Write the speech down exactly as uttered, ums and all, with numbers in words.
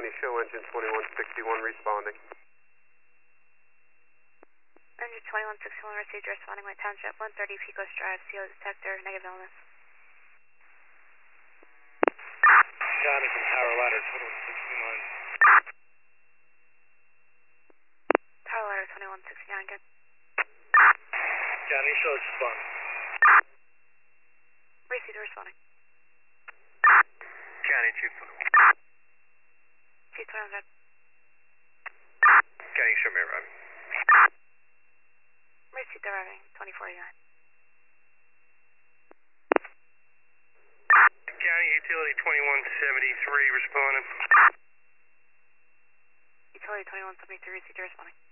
County, show engine twenty-one sixty-one responding. Engine twenty-one sixty-one received, responding White Township, one thirty Pecos Drive, C O detector, negative illness. Johnny from Tower Ladder, twenty-one sixty-nine. Tower Ladder twenty-one sixty-nine, good. Johnny, show spun. Received, responding. Johnny, Chief twenty-one. Chief twenty-one, good. Johnny, show me arriving. Received, arriving, twenty forty-nine. Johnny, utility twenty-one seventy-three, responding. Utility twenty-one seventy-three, received, responding.